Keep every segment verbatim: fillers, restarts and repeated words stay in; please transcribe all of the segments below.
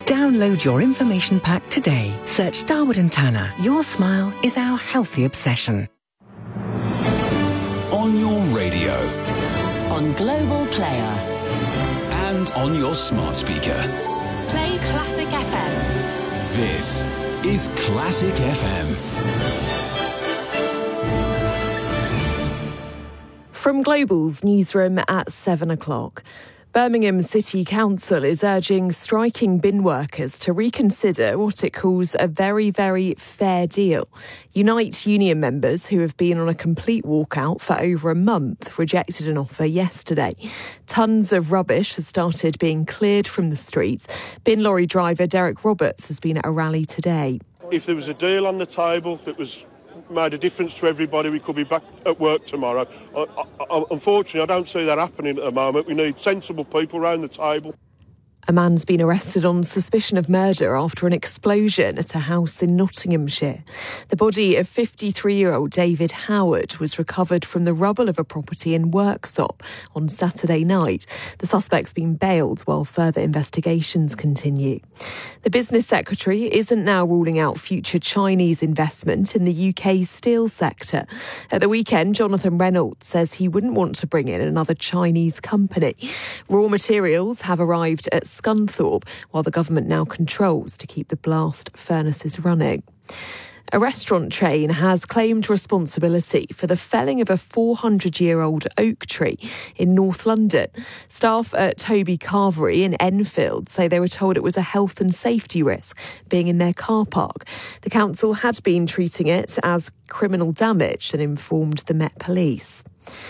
Download your information pack today. Search Darwood and Tanner. Your smile is our healthy obsession. On your radio. On Global Player. And on your smart speaker. Play Classic F M. This is Classic F M. From Global's newsroom at seven o'clock. Birmingham City Council is urging striking bin workers to reconsider what it calls a very, very fair deal. Unite union members, who have been on a complete walkout for over a month, rejected an offer yesterday. Tons of rubbish has started being cleared from the streets. Bin lorry driver Derek Roberts has been at a rally today. If there was a deal on the table that was made a difference to everybody, we could be back at work tomorrow. I, I, unfortunately, I don't see that happening at the moment. We need sensible people around the table. A man's been arrested on suspicion of murder after an explosion at a house in Nottinghamshire. The body of fifty-three-year-old David Howard was recovered from the rubble of a property in Worksop on Saturday night. The suspect's been bailed while further investigations continue. The business secretary isn't now ruling out future Chinese investment in the U K's steel sector. At the weekend, Jonathan Reynolds says he wouldn't want to bring in another Chinese company. Raw materials have arrived at Scunthorpe, while the government now controls to keep the blast furnaces running. A restaurant chain has claimed responsibility for the felling of a four hundred year old oak tree in North London. Staff at Toby Carvery in Enfield say they were told it was a health and safety risk being in their car park. The council had been treating it as criminal damage and informed the Met Police.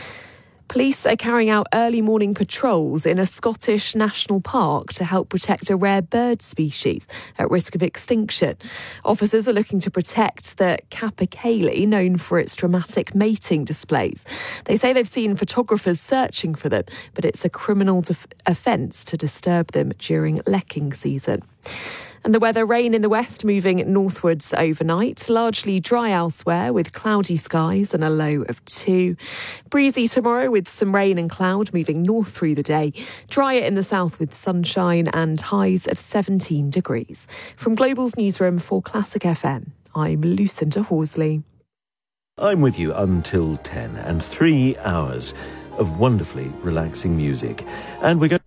Police are carrying out early morning patrols in a Scottish national park to help protect a rare bird species at risk of extinction. Officers are looking to protect the capercaillie, known for its dramatic mating displays. They say they've seen photographers searching for them, but it's a criminal def- offence to disturb them during lecking season. And the weather, rain in the west moving northwards overnight. Largely dry elsewhere with cloudy skies and a low of two. Breezy tomorrow with some rain and cloud moving north through the day. Drier in the south with sunshine and highs of seventeen degrees. From Global's newsroom for Classic F M, I'm Lucinda Horsley. I'm with you until ten and three hours of wonderfully relaxing music. And we're going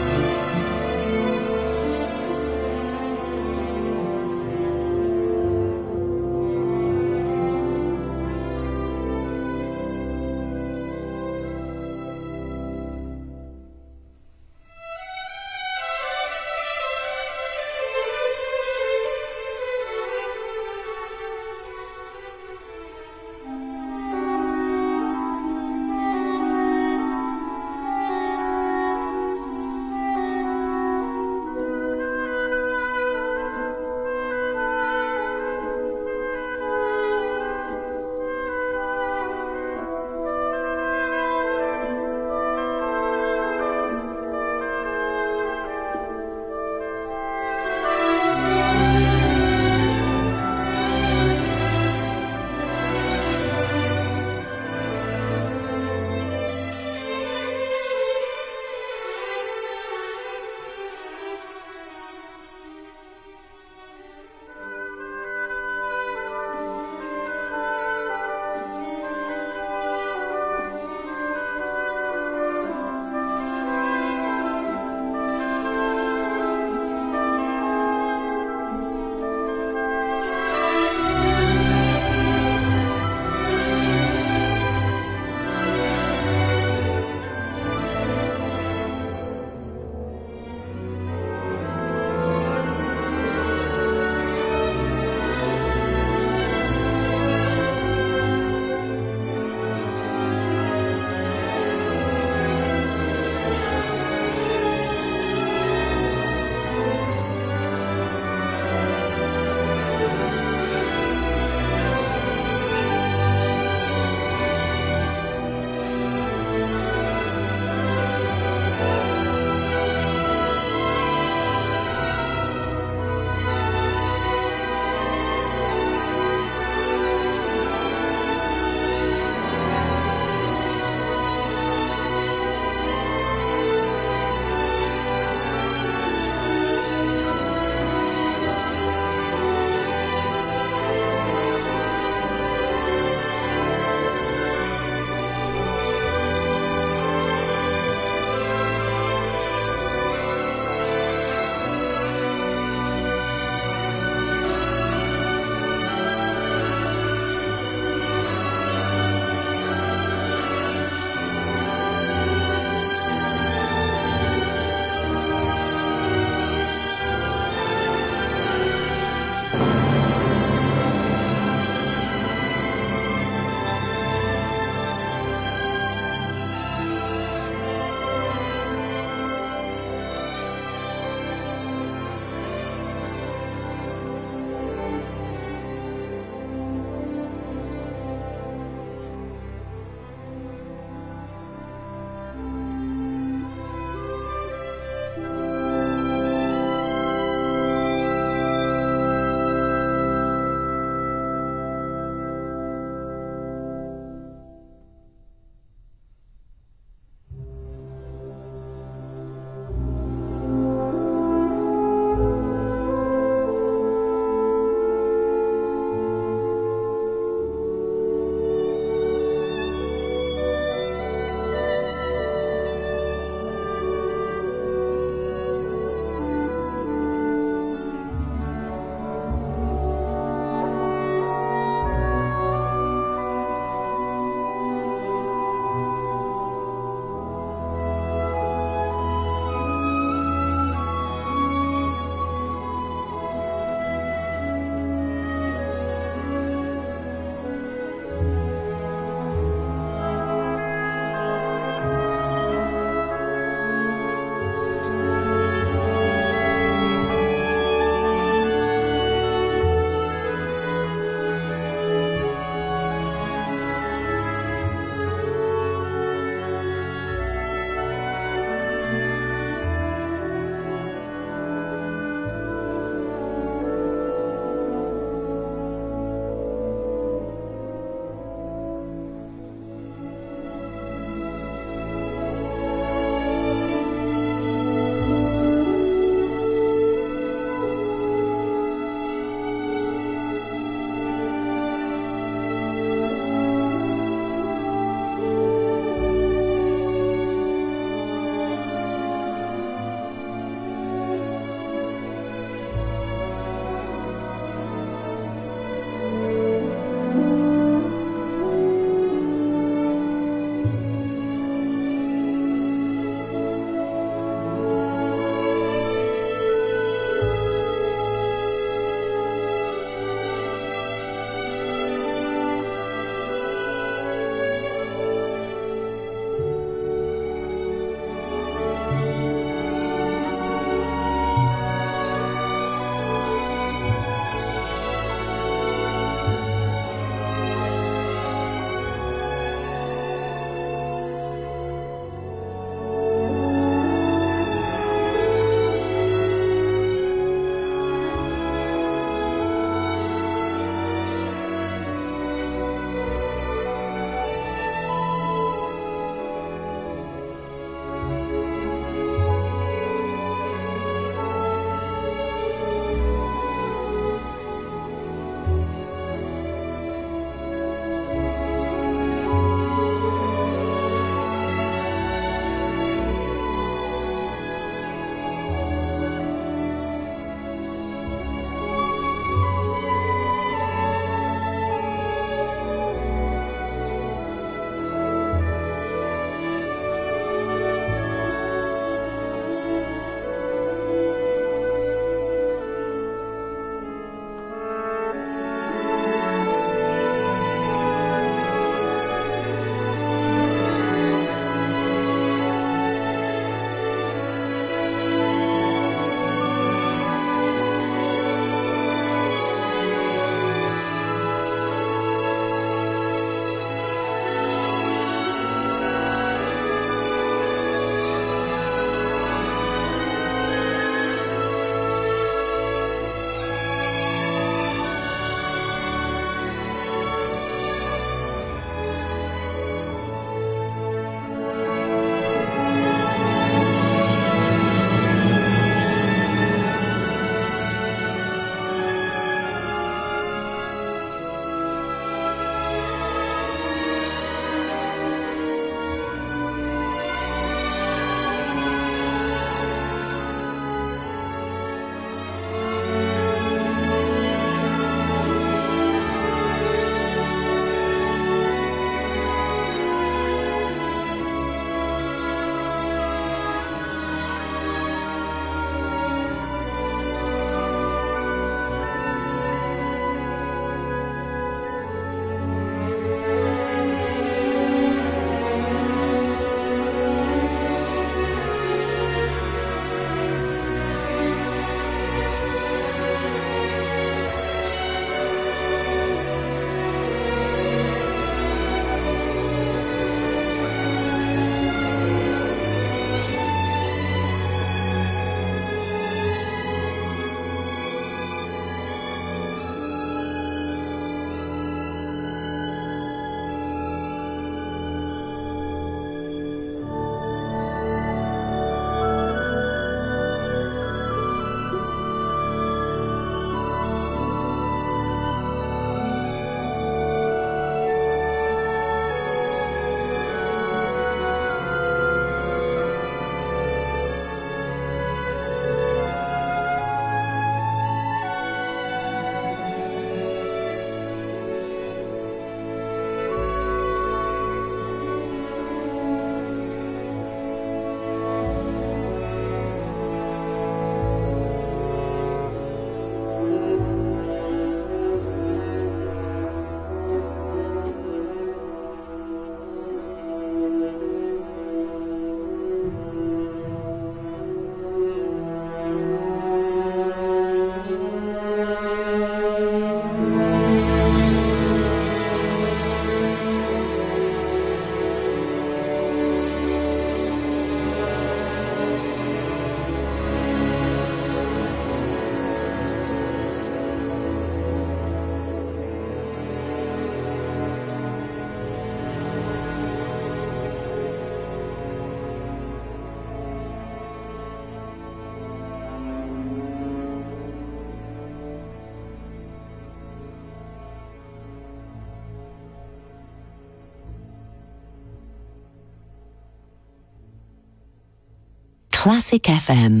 Classic F M.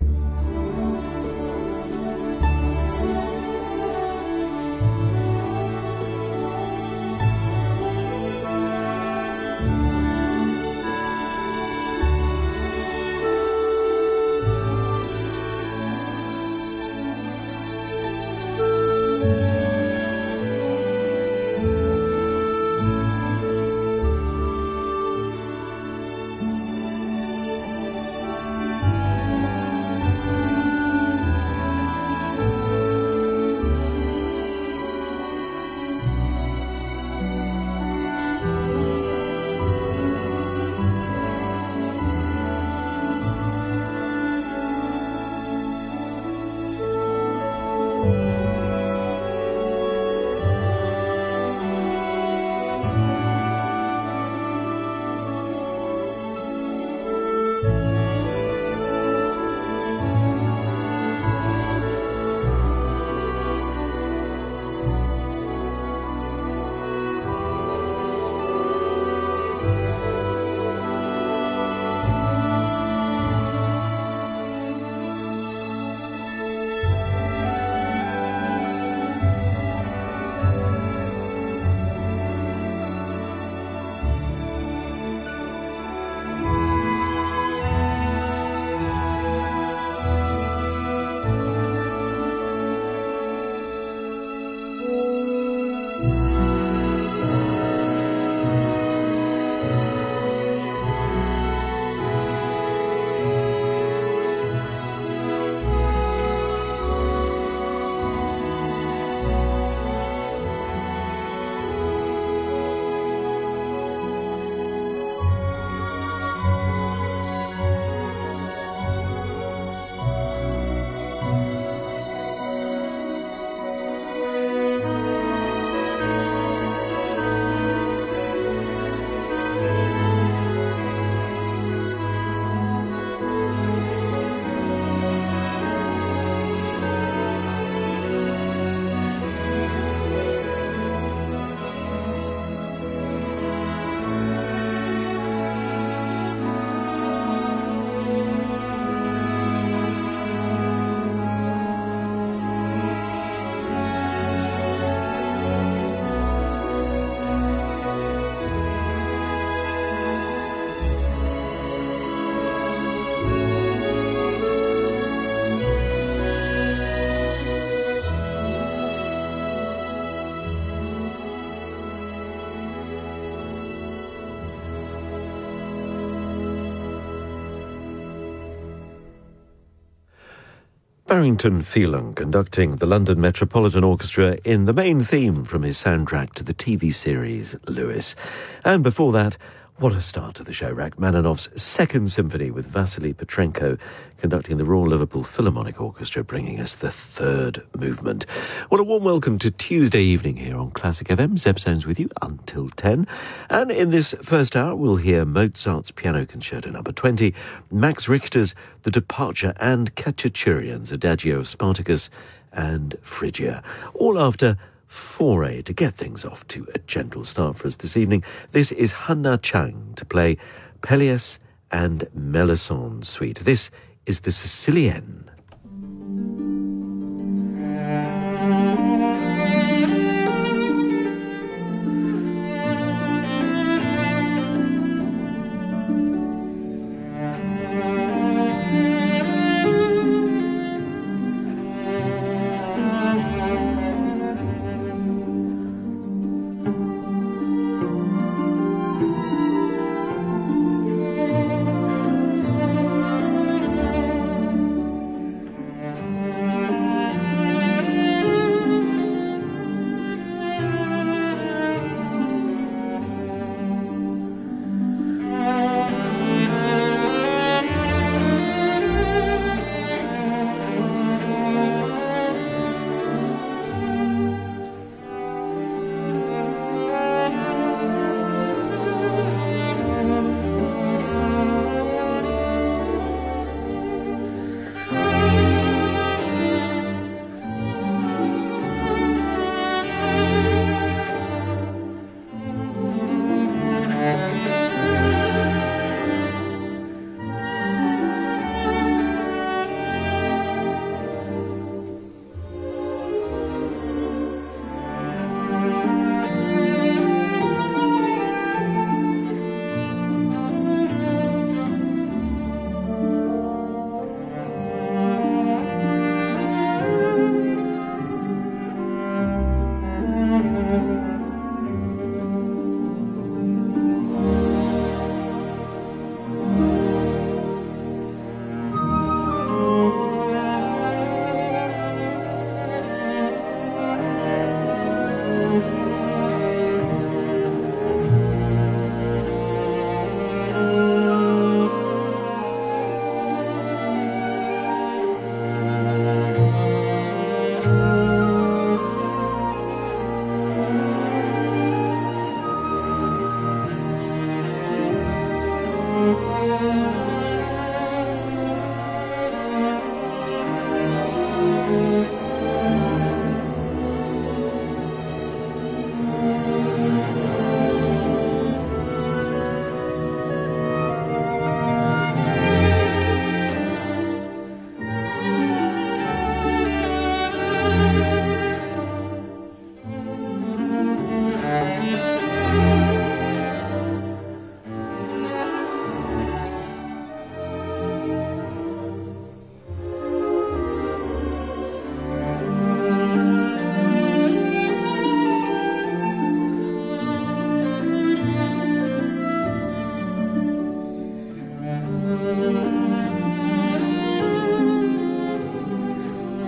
Barrington Phelan conducting the London Metropolitan Orchestra in the main theme from his soundtrack to the T V series Lewis. And before that, what a start to the show. Rachmaninoff's Second Symphony with Vasily Petrenko conducting the Royal Liverpool Philharmonic Orchestra, bringing us the third movement. Well, a warm welcome to Tuesday evening here on Classic F M. Zeb Sounds with you until ten. And in this first hour, we'll hear Mozart's Piano Concerto number twenty, Max Richter's The Departure, and Khachaturian's Adagio of Spartacus and Phrygia. All after Foray to get things off to a gentle start for us this evening. This is Hanna Chang to play Pelléas and Melisande Suite. This is the Sicilienne.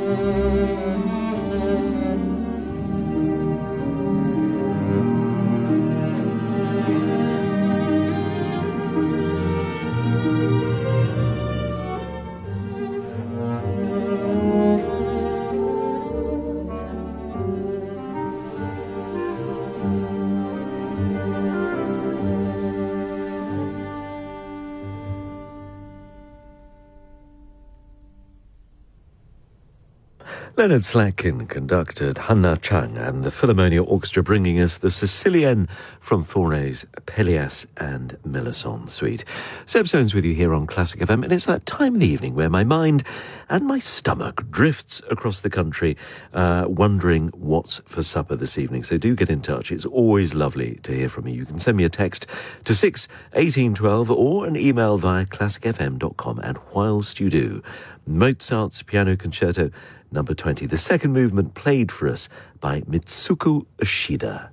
Leonard Slatkin conducted Hanna Chang and the Philharmonia Orchestra, bringing us the Sicilienne from Fornet's Pelléas and Melisande Suite. Seb Soanes with you here on Classic F M, and it's that time of the evening where my mind and my stomach drifts across the country, uh, wondering what's for supper this evening. So do get in touch. It's always lovely to hear from you. You can send me a text to six eighteen twelve or an email via classic f m dot com. And whilst you do, Mozart's Piano Concerto Number twenty, the second movement, played for us by Mitsuko Ishida.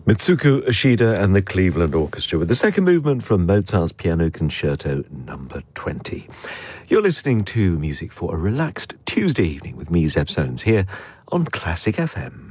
Mitsuko Ishida and the Cleveland Orchestra with the second movement from Mozart's Piano Concerto number twenty. You're listening to music for a relaxed Tuesday evening with me, Zeb Soanes, here on Classic F M.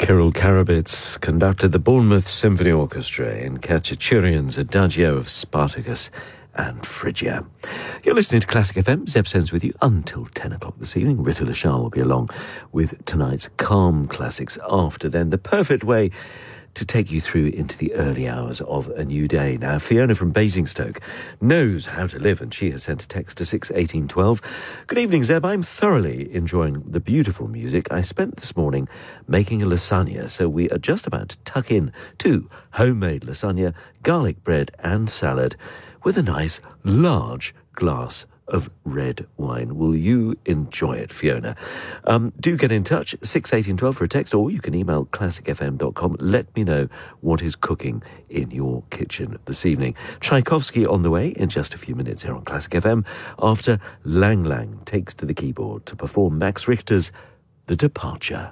Kirill Karabits conducted the Bournemouth Symphony Orchestra in Khachaturian's Adagio of Spartacus and Phrygia. You're listening to Classic F M. Zeb Sens with you until ten o'clock this evening. Rita Lashar will be along with tonight's Calm Classics after then. The perfect way to take you through into the early hours of a new day. Now, Fiona from Basingstoke knows how to live, and she has sent a text to six eighteen twelve. Good evening, Zeb. I'm thoroughly enjoying the beautiful music. I spent this morning making a lasagna, so we are just about to tuck in to homemade lasagna, garlic bread and salad with a nice large glass of red wine. Will you enjoy it, Fiona? Um, do get in touch, six eighteen twelve for a text, or you can email classic f m dot com. Let me know what is cooking in your kitchen this evening. Tchaikovsky on the way in just a few minutes here on Classic F M after Lang Lang takes to the keyboard to perform Max Richter's The Departure.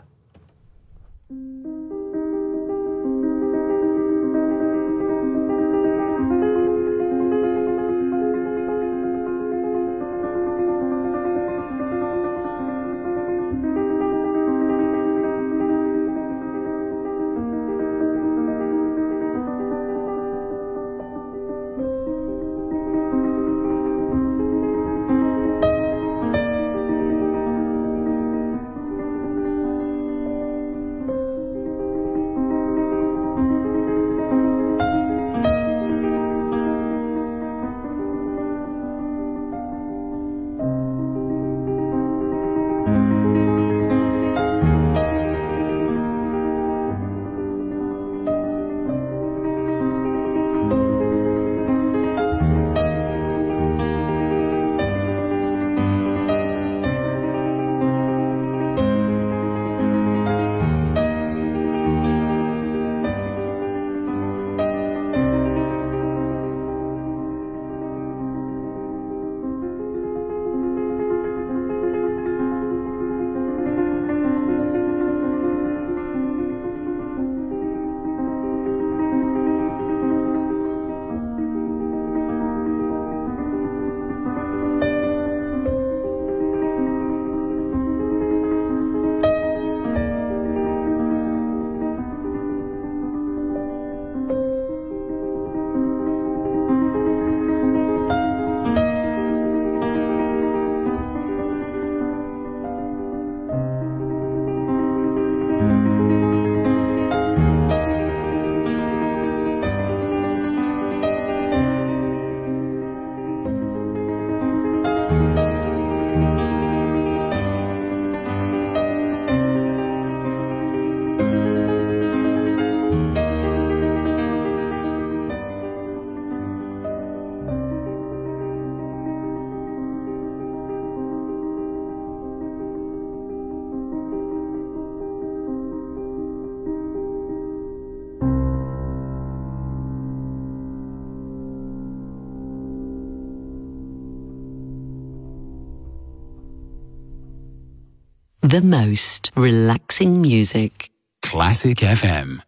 The most relaxing music. Classic F M.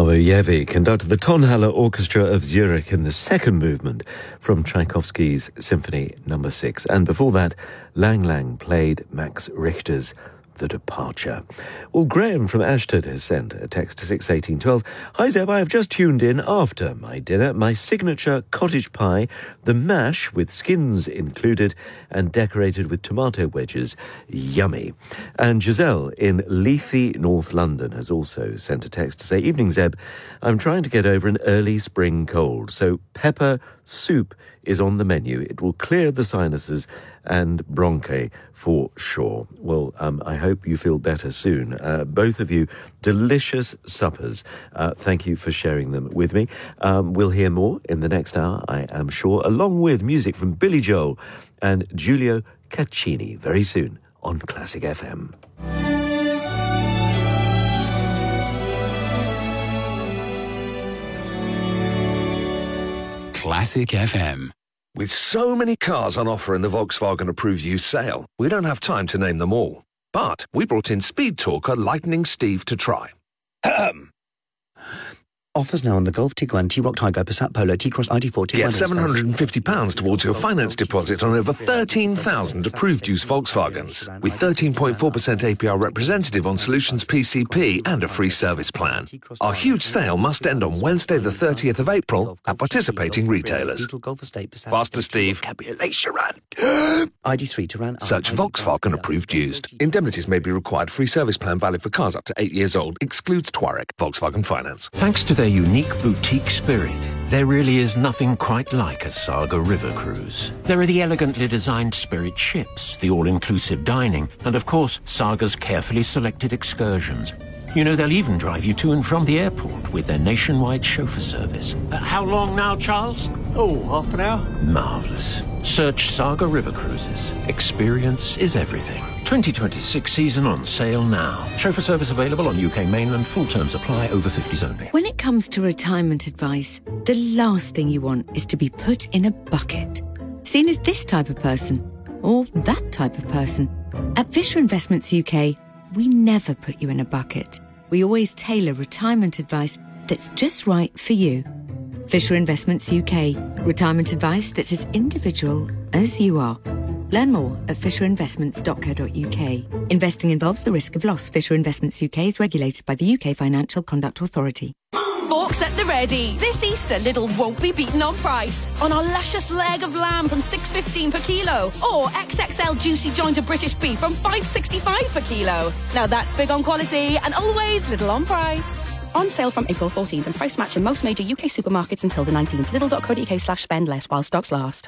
Savoyevi conducted the Tonhalle Orchestra of Zurich in the second movement from Tchaikovsky's Symphony Number Six. And before that, Lang Lang played Max Richter's The Departure. Well, Graham from Ashton has sent a text to six eighteen twelve. Hi Zeb, I have just tuned in after my dinner. My signature cottage pie, the mash with skins included and decorated with tomato wedges. Yummy. And Giselle in Lethe, North London has also sent a text to say, Evening Zeb, I'm trying to get over an early spring cold, so pepper soup is on the menu. It will clear the sinuses and bronchi for sure. Well, um, I hope you feel better soon. Uh, both of you, delicious suppers. Uh, thank you for sharing them with me. Um, we'll hear more in the next hour, I am sure, along with music from Billy Joel and Giulio Caccini very soon on Classic F M. Classic F M. With so many cars on offer in the Volkswagen Approved Used sale, we don't have time to name them all. But we brought in Speed Talker Lightning Steve to try. Offers now on the Golf, Tiguan, T-Roc, Tiger, Passat, Polo, T-Cross, I D four, T one. Get seven hundred fifty pounds towards your finance deposit on over thirteen thousand approved used Volkswagens, with thirteen point four percent A P R representative on Solutions P C P and a free service plan. Our huge sale must end on Wednesday the thirtieth of April at participating retailers. Faster, Steve. I D three, Turan. Search Volkswagen Approved Used. Indemnities may be required. Free service plan valid for cars up to eight years old. Excludes Touareg. Volkswagen Finance. Thanks to their unique boutique spirit, there really is nothing quite like a Saga River Cruise. There are the elegantly designed Spirit ships, the all-inclusive dining, and of course, Saga's carefully selected excursions. You know, they'll even drive you to and from the airport with their nationwide chauffeur service. Uh, how long now, Charles? Oh, half an hour. Marvellous. Search Saga River Cruises. Experience is everything. twenty twenty-six season on sale now. Chauffeur service available on U K mainland. Full terms apply. Over fifties only. When it comes to retirement advice, the last thing you want is to be put in a bucket. Seen as this type of person, or that type of person. At Fisher Investments U K, we never put you in a bucket. We always tailor retirement advice that's just right for you. Fisher Investments U K. Retirement advice that's as individual as you are. Learn more at fisher investments dot co dot U K. Investing involves the risk of loss. Fisher Investments U K is regulated by the U K Financial Conduct Authority. Forks at the ready. This Easter, Lidl won't be beaten on price. On our luscious leg of lamb from six fifteen per kilo, or X X L juicy joint of British beef from five sixty-five per kilo. Now that's big on quality and always Lidl on price. On sale from April fourteenth and price match in most major U K supermarkets until the nineteenth. Lidl dot co dot U K slash spend less while stocks last.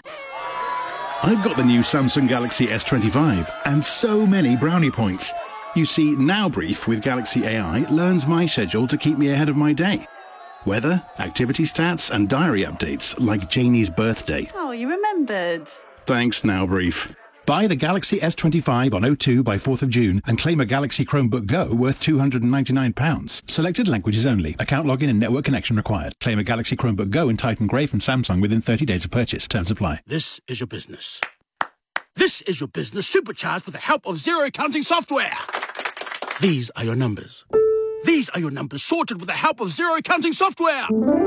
I've got the new Samsung Galaxy S twenty-five and so many brownie points. You see, Now Brief with Galaxy A I learns my schedule to keep me ahead of my day. Weather, activity stats and diary updates like Janie's birthday. Oh, you remembered. Thanks, Now Brief. Buy the Galaxy S twenty-five on O two by fourth of June and claim a Galaxy Chromebook Go worth two hundred ninety-nine pounds. Selected languages only. Account login and network connection required. Claim a Galaxy Chromebook Go in Titan Grey from Samsung within thirty days of purchase. Terms apply. This is your business. This is your business supercharged with the help of zero accounting software. These are your numbers. These are your numbers sorted with the help of zero accounting software.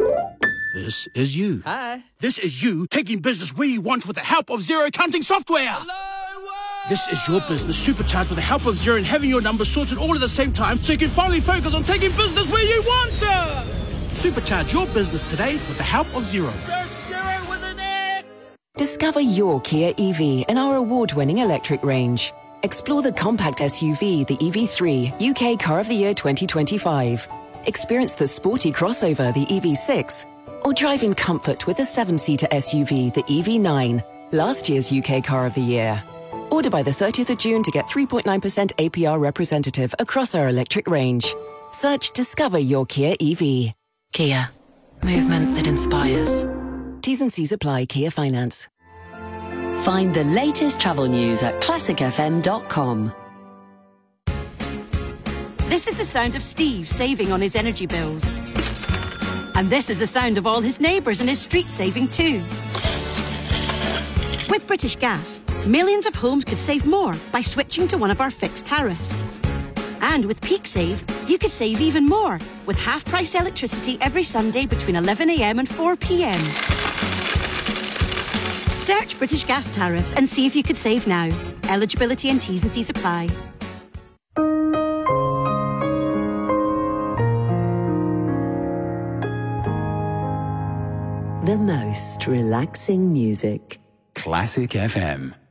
This is you. Hi. This is you taking business where you want with the help of zero accounting software. Hello, this is your business supercharged with the help of Zero and having your numbers sorted all at the same time so you can finally focus on taking business where you want to. Supercharge your business today with the help of Zero. Search Zero with an X. Discover your Kia E V in our award-winning electric range. Explore the compact S U V, the E V three, U K Car of the Year twenty twenty-five. Experience the sporty crossover, the E V six. Or drive in comfort with the seven-seater S U V, the E V nine, last year's U K Car of the Year. Order by the thirtieth of June to get three point nine percent A P R representative across our electric range. Search Discover Your Kia E V. Kia. Movement that inspires. T's and C's apply. Kia Finance. Find the latest travel news at classic f m dot com. This is the sound of Steve saving on his energy bills. And this is the sound of all his neighbours and his street saving too. With British Gas, millions of homes could save more by switching to one of our fixed tariffs. And with Peak Save, you could save even more with half-price electricity every Sunday between eleven a m and four p m. Search British Gas tariffs and see if you could save now. Eligibility and T's and C's apply. The most relaxing music. Classic F M.